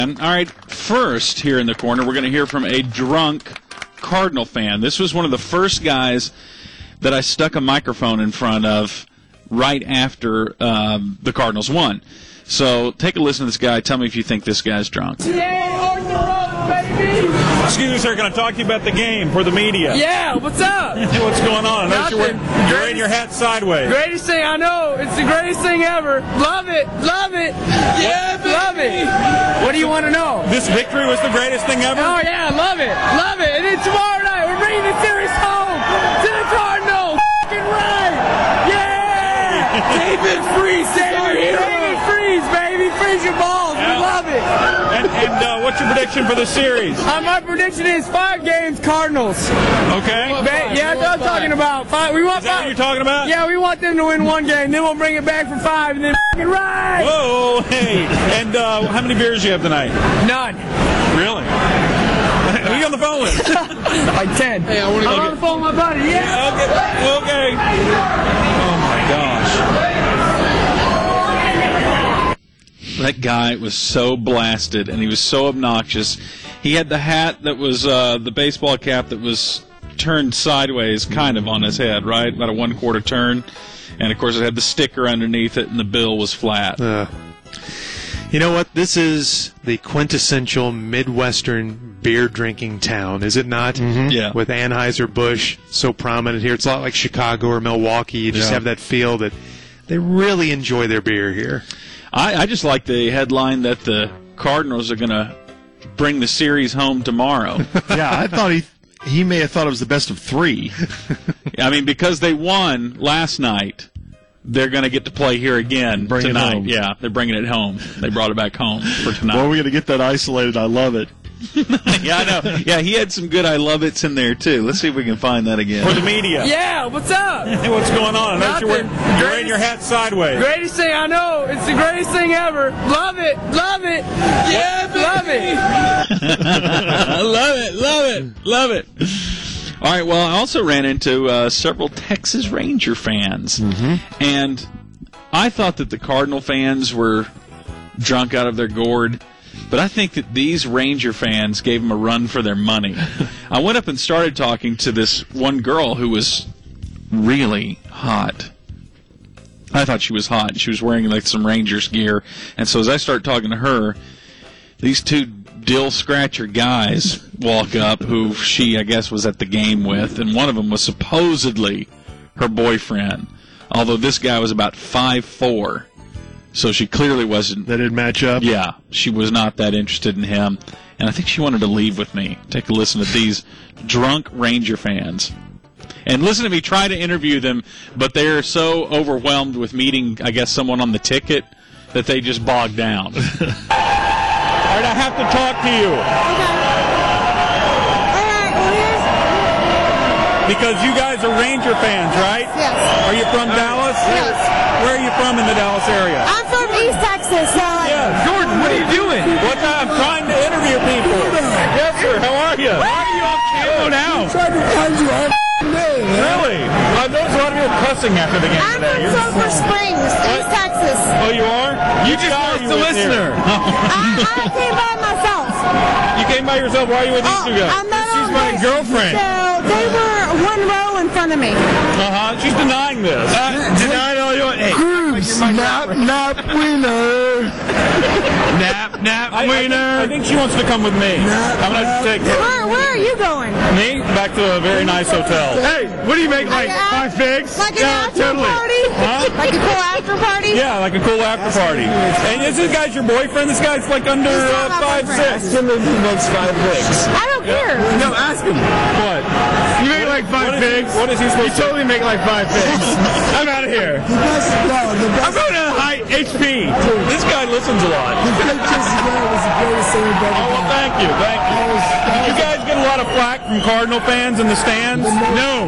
All right, first here in the corner, we're going to hear from a drunk Cardinal fan. This was one of the first guys that I stuck a microphone in front of right after the Cardinals won. So take a listen to this guy. Tell me if you think this guy's drunk. Excuse me, sir. Can I talk to you about the game for the media? Yeah, what's up? What's going on? Nothing. You're wearing your hat sideways. Greatest thing I know. It's the greatest thing ever. Love it. Love it. Yeah, baby. Love it. What do you want to know? This victory was the greatest thing ever? Oh, yeah, love it. Love it. And then tomorrow night, we're bringing the series home to the Cardinals. F***ing right. Yeah. David Freese. David Freese, baby. Freeze your balls. Yeah. We love it. And what's your prediction for the series? My prediction is 5 games Cardinals. Okay. Yeah, that's what I'm talking about. 5. We want Is that 5. what you're talking about? Yeah, we want them to win 1 game. Then we'll bring it back for 5 and then f***ing ride. Whoa, hey. And how many beers do you have tonight? None. Really? Who are you on the phone with? Like 10. Hey, I'm on the phone with my buddy. Yeah. Okay. Oh, my gosh. That guy was so blasted, and he was so obnoxious. He had the hat that was the baseball cap that was turned sideways kind of on his head, right? About a 1/4 turn. And, of course, it had the sticker underneath it, and the bill was flat. You know what? This is the quintessential Midwestern beer-drinking town, is it not? Mm-hmm. Yeah. With Anheuser-Busch so prominent here. It's a lot like Chicago or Milwaukee. You just have that feel that they really enjoy their beer here. I just like the headline that the Cardinals are going to bring the series home tomorrow. Yeah, I thought he may have thought it was the best of 3. I mean, because they won last night, they're going to get to play here again tonight. Home. Yeah, they're bringing it home. They brought it back home for tonight. Well, we're going to get that isolated. I love it. Yeah, I know. Yeah, he had some good I love it's in there, too. Let's see if we can find that again. For the media. Yeah, what's up? Hey, what's going on? Nothing. You're wearing your hat sideways. Greatest thing I know. It's the greatest thing ever. Love it. Love it. Yeah, baby. Love it. Love it. Love it. Love it. All right, well, I also ran into several Texas Ranger fans. Mm-hmm. And I thought that the Cardinal fans were drunk out of their gourd. But I think that these Ranger fans gave them a run for their money. I went up and started talking to this one girl who was really hot. I thought she was hot. She was wearing like some Rangers gear. And so as I start talking to her, these 2 dill scratcher guys walk up who she, I guess, was at the game with. And one of them was supposedly her boyfriend. Although this guy was about 5'4". So she clearly wasn't. That didn't match up? Yeah, she was not that interested in him. And I think she wanted to leave with me. Take a listen to these drunk Ranger fans. And listen to me try to interview them, but they're so overwhelmed with meeting, I guess, someone on the ticket that they just bogged down. All right, I have to talk to you. Because you guys are Ranger fans, right? Yes. Are you from Dallas? Yes. Where are you from in the Dallas area? I'm from East Texas, so Yes. Jordan, what are you doing? I'm trying to interview people. Yes, sir. How are you? Why are you on camera now? trying to find you all day. Really? I noticed a lot of people cussing after the game I'm today. from Sulphur Springs, East Texas. Oh, you are? You just lost the listener. I came by myself. You came by yourself. Why are you with these 2 guys? I met She's them. my girlfriend. So they were 1 row in front of me. She's denying this. Denied all your... Hey. Nap, winner. Nap, I think she wants to come with me. I'm going to take her. Where are you going? Me? Back to a very nice hotel. Hey, what do you make, like 5 figs? Like an after party? Huh? Like a cool after party? Yeah, like a cool after party. And is this guy's your boyfriend? This guy's like under He's not my 5'6". Makes 5 figs. I don't care. No, ask him. What? You make like 5 pigs? What is he supposed to totally make like 5 pigs. I'm out of here. I'm going to high HP. This guy listens a lot. Oh, well, thank you. Thank you. Did you guys get a lot of flack from Cardinal fans in the stands? No.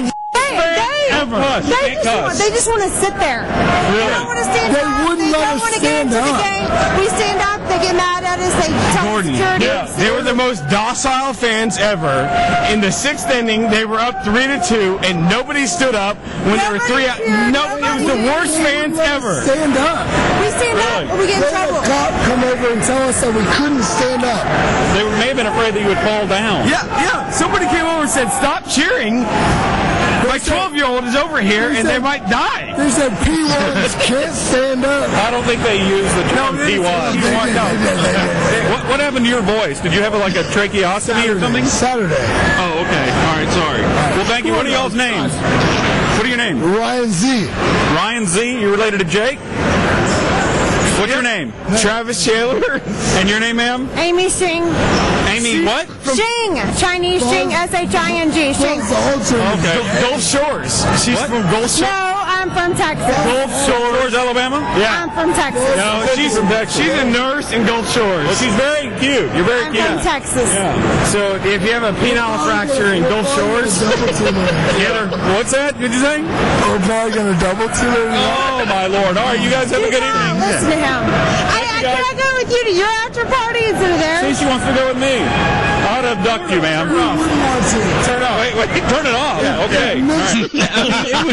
They just want to sit there. They don't want to stand up. They wouldn't let us stand up. We stand up. They get mad at us. They tell security. Yeah, they were the most docile fans ever. In the 6th inning, they were up 3-2, and nobody stood up when there were 3 out. No, it was the worst fans ever. Stand up. We stand up or we get in They had trouble. a cop come over and tell us that we couldn't stand up. They may have been afraid that you would fall down. Yeah. Somebody came over and said, "Stop cheering. My 12-year-old is over here, and they might die." They said P1s can't stand up. I don't think they use the term P1. What happened to your voice? Did you have like a tracheostomy or something? Saturday. Oh, okay. All right, sorry. Well, thank you. What are y'all's names? What are your names? Ryan Z. Ryan Z. You related to Jake? What's your name? Travis Taylor. And your name, ma'am? Amy Shing. Amy what? Shing. Chinese Shing. S-H-I-N-G. Shing. That's the whole team. Okay. Gulf Shores. She's from Gulf Shores. No, I'm from Texas. Gulf Shores, Alabama? I'm from Texas. No, She's a nurse in Gulf Shores. Well, she's very cute. You're very I'm cute. from Texas. So if you have a penile fracture in Gulf Shores, Double team her. What's that? Did you say? We're probably going to double team her. Oh, my Lord. All right, you guys have a good evening. Listen to him. I can't go with you to your after party instead of See, theirs. she wants to go with me. I'll abduct you, ma'am. Turn it off. Wait, turn it off. Yeah, okay. All right. It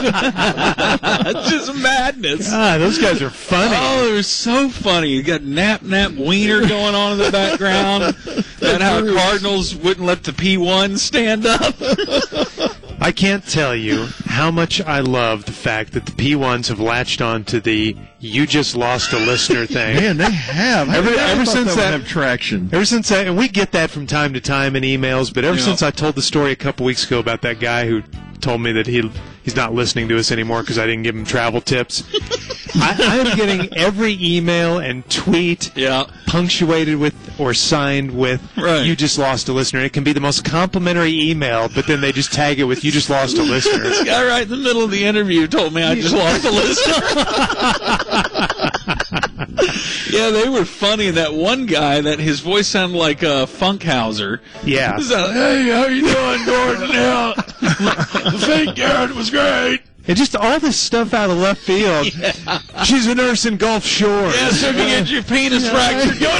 was just madness. Ah, those guys are funny. Oh, they're so funny. You got Nap Wiener going on in the background. And how Cardinals wouldn't let the P1 stand up. I can't tell you how much I love the fact that the P1s have latched on to the "you just lost a listener" thing. Man, they have. Ever since that- would have traction. Ever since I, and we get that from time to time in emails, but ever since I told the story a couple weeks ago about that guy who told me that he's not listening to us anymore because I didn't give him travel tips, I am getting every email and tweet punctuated with or signed with "you just lost a listener." It can be the most complimentary email, but then they just tag it with "you just lost a listener." This guy right in the middle of the interview told me I just lost a listener. Yeah, they were funny. That one guy, that his voice sounded like Funkhauser. Yeah. He's like, "Hey, how you doing, Gordon? Yeah. The fake Garrett was great." And just all this stuff out of left field. She's a nurse in Gulf Shores. Yeah, so if you get your penis fractured, go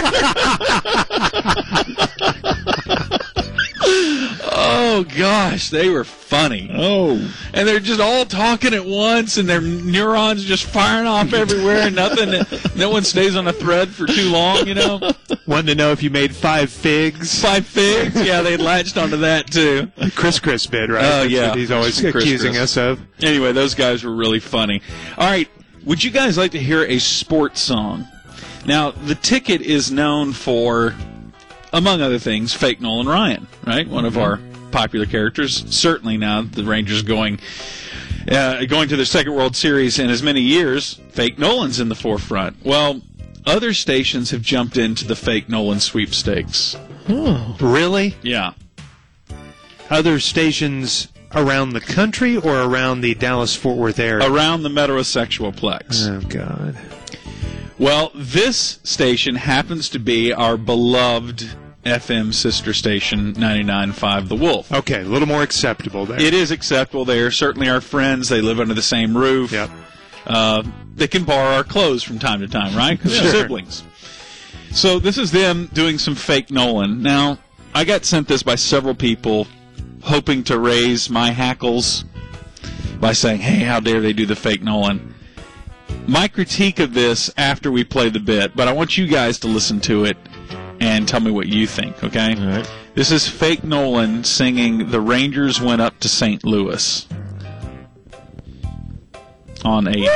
to Oh, gosh, they were funny. Oh. And they're just all talking at once, and their neurons just firing off everywhere, and no one stays on a thread for too long, you know? Wanting to know if you made 5 figs. 5 figs? Yeah, they latched onto that, too. Chris bid, right? Oh, That's yeah. what he's always Chris accusing us of. Anyway, those guys were really funny. All right, would you guys like to hear a sports song? Now, the ticket is known for, among other things, fake Nolan Ryan, right? One of our popular characters. Certainly now the Rangers going to their second World Series in as many years, fake Nolan's in the forefront. Well, other stations have jumped into the fake Nolan sweepstakes. Oh. Really? Yeah. Other stations around the country or around the Dallas-Fort Worth area? Around the Metrosexualplex. Oh, God. Well, this station happens to be our beloved FM sister station, 99.5 The Wolf. Okay, a little more acceptable there. It is acceptable. They are certainly our friends. They live under the same roof. Yep. They can borrow our clothes from time to time, right? Because they're siblings. So this is them doing some fake Nolan. Now, I got sent this by several people hoping to raise my hackles by saying, hey, how dare they do the fake Nolan. My critique of this after we play the bit, but I want you guys to listen to it and tell me what you think, okay? All right. This is fake Nolan singing The Rangers Went Up to St. Louis on a... Well,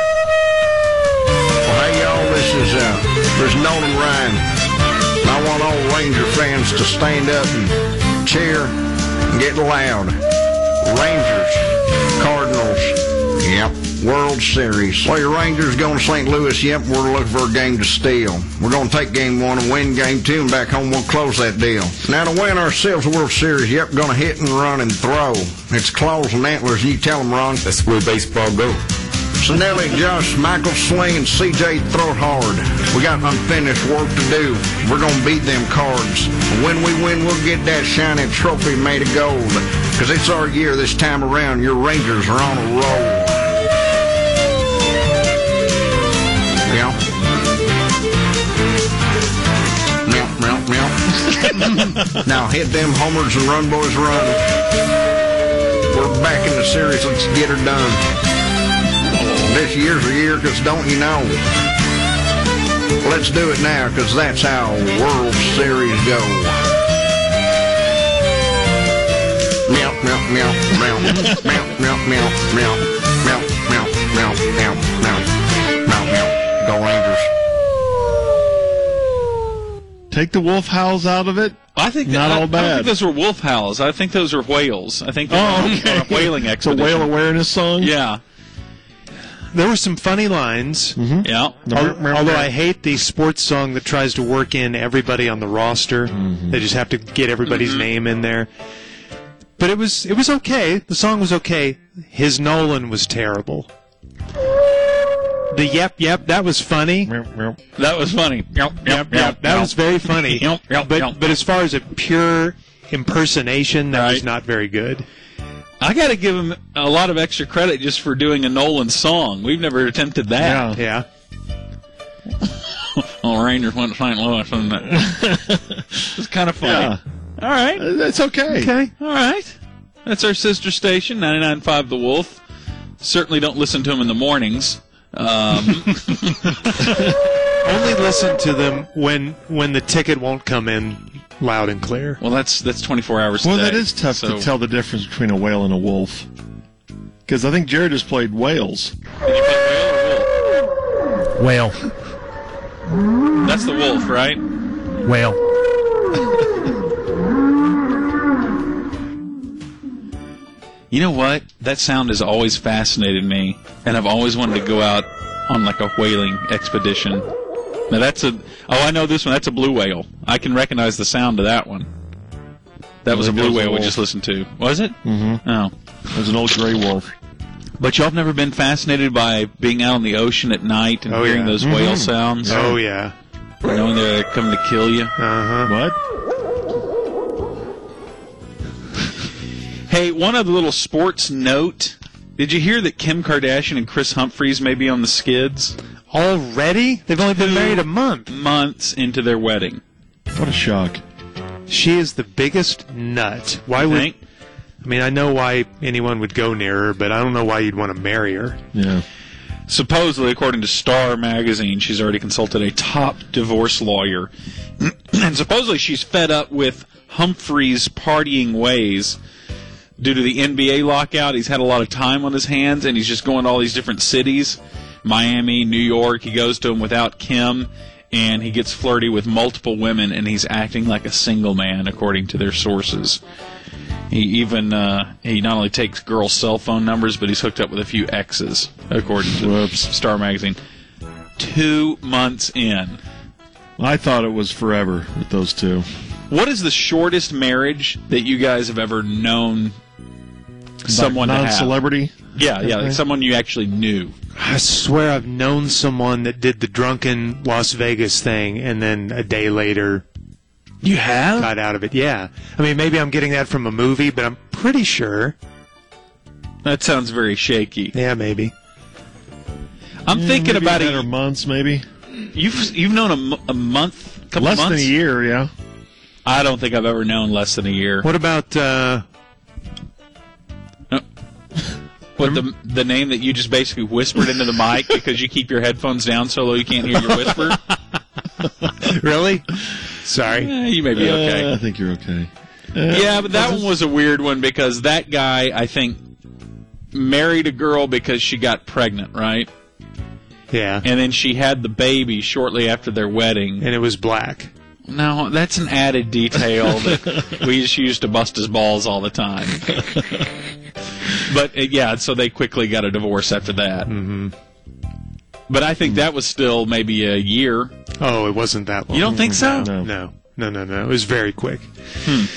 hey, y'all, there's Nolan Ryan. I want all Ranger fans to stand up and cheer and get loud. Rangers, Cardinals, yep, World Series. Well, your Rangers going to St. Louis, yep, we're looking for a game to steal. We're going to take game 1 and win game 2, and back home we'll close that deal. Now, to win ourselves a World Series, yep, going to hit and run and throw. It's claws and antlers, you tell them, Ron. That's the way baseball goes. So Nelly, Josh, Michael Swing, and CJ throw it hard. We got unfinished work to do. We're going to beat them Cards. When we win, we'll get that shiny trophy made of gold. Because it's our year this time around. Your Rangers are on a roll. Yeah. Meow, meow, meow. Now hit them homers and run, boys, run. We're back in the series. Let's get her done. This year's a year, because don't you know? Let's do it now, because that's how World Series go. Meow, meow, meow, meow, meow, meow, meow, meow, meow, meow, meow, meow, meow, meow, meow. Go Rangers. Take the wolf howls out of it. I think not all bad. I don't think those were wolf howls. I think those are whales. I think they're on a whaling It's a expedition. whale awareness song. Yeah. There were some funny lines. Yeah. Although I hate the sports song that tries to work in everybody on the roster. They just have to get everybody's name in there. But it was okay. The song was okay. His Nolan was terrible. The yep, that was funny. That was funny. That was very funny. But as far as a pure impersonation, that was not very good. I got to give him a lot of extra credit just for doing a Nolan song. We've never attempted that. Yeah. Oh, Rangers went to St. Louis, and it's kind of funny. Yeah. All right. That's okay. Okay. All right. That's our sister station, 99.5 The Wolf. Certainly don't listen to him in the mornings. Only listen to them when the ticket won't come in loud and clear. Well, that's 24 hours a Well, day. that is tough to tell the difference between a whale and a wolf. Because I think Jared just played whales. Did you play whale or wolf? Whale. That's the wolf, right? Whale. You know what? That sound has always fascinated me, and I've always wanted to go out on like a whaling expedition. Now that's I know this one. That's a blue whale. I can recognize the sound of that one. That was a blue whale we just listened to. Was it? Mm-hmm. Oh. It was an old gray wolf. But y'all have never been fascinated by being out on the ocean at night and hearing those whale sounds? Oh, yeah. Knowing they're coming to kill you? Uh-huh. What? Hey, one other little sports note. Did you hear that Kim Kardashian and Chris Humphries may be on the skids? Already? They've only been married a month. Months into their wedding. What a shock. She is the biggest nut. Why would... Think? I mean, I know why anyone would go near her, but I don't know why you'd want to marry her. Yeah. Supposedly, according to Star magazine, she's already consulted a top divorce lawyer. And supposedly she's fed up with Humphries' partying ways. Due to the NBA lockout, he's had a lot of time on his hands, and he's just going to all these different cities. Miami, New York, he goes to them without Kim, and he gets flirty with multiple women, and he's acting like a single man, according to their sources. He even, he not only takes girls' cell phone numbers, but he's hooked up with a few exes, according to Star Magazine. 2 months in. I thought it was forever with those two. What is the shortest marriage that you guys have ever known someone to have? Non-celebrity? Yeah, like someone you actually knew. I swear I've known someone that did the drunken Las Vegas thing, and then a day later... You have? Got out of it, yeah. I mean, maybe I'm getting that from a movie, but I'm pretty sure. That sounds very shaky. Yeah, maybe. I'm thinking maybe about it. Months, maybe. You've known a month, couple less months? than a year, yeah. I don't think I've ever known less than a year. What about what the name that you just basically whispered into the mic because you keep your headphones down so low you can't hear your whisper? Really? Sorry. You may be okay. I think you're okay. Yeah, but that one was a weird one because that guy, I think, married a girl because she got pregnant, right? Yeah. And then she had the baby shortly after their wedding. And it was black. No, that's an added detail that we just used to bust his balls all the time. But, yeah, so they quickly got a divorce after that. Mm-hmm. But I think that was still maybe a year. Oh, it wasn't that long. You don't think so? No. It was very quick.